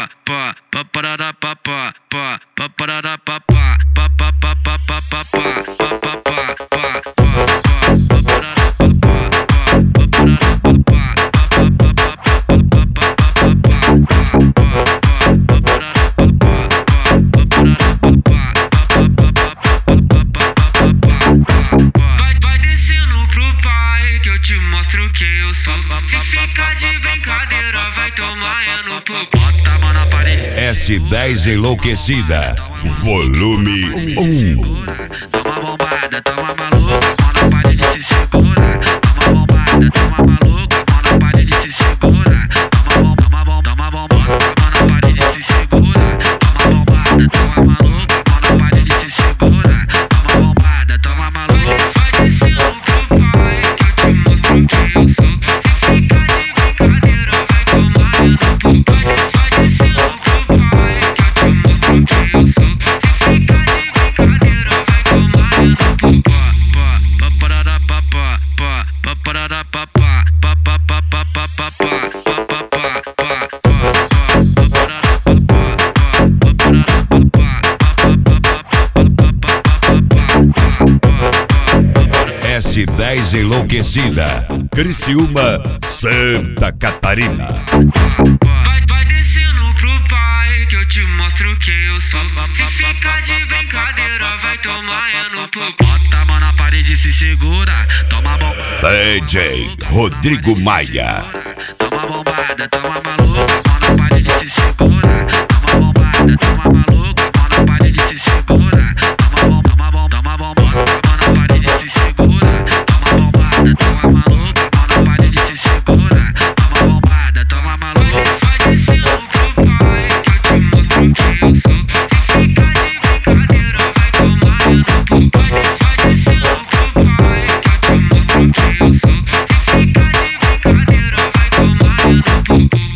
Vai descendo pro pai que eu te mostro quem eu sou. Se ficar de brincadeira, vai tomar no popô. Bota a mão na parede. S10 Enlouquecida, volume 1. Toma bombada, toma maluca, mão na parede se segura. Toma bombada, toma maluca, mão na parede se segura. Toma bombada, mão na parede se segura. Toma bombada, toma maluca, mão na parede se segura. Toma bombada, toma maluca. Vai descendo pro pai que eu te mostro quem eu sou. Se ficar de brincadeira, vai tomar no popô. Vai descendo pro pai que eu te mostro quem eu sou. Se ficar de brincadeira, vai tomar no popô. S10 Enlouquecida, Criciúma, Santa Catarina. Vai descendo pro pai que eu te mostro quem eu sou. Se ficar de brincadeira, vai tomar no popô. Bota a mão na parede e se segura. Toma bombada, DJ Rodrigo Maia. toma bombada, toma maluca, mão na parede se segura. Toma bombada, toma maluca, mão na parede se segura. Toma bombada, mão na parede se segura. Toma bombada, toma maluca, mão na parede se segura. Toma bombada, toma maluca. Vai descendo pro pai que eu te mostro quem eu sou. Se ficar de brincadeira, vai tomar no popô. Vai descendo pro pai que eu te mostro quem eu sou. Se ficar de brincadeira, vai tomar no popô.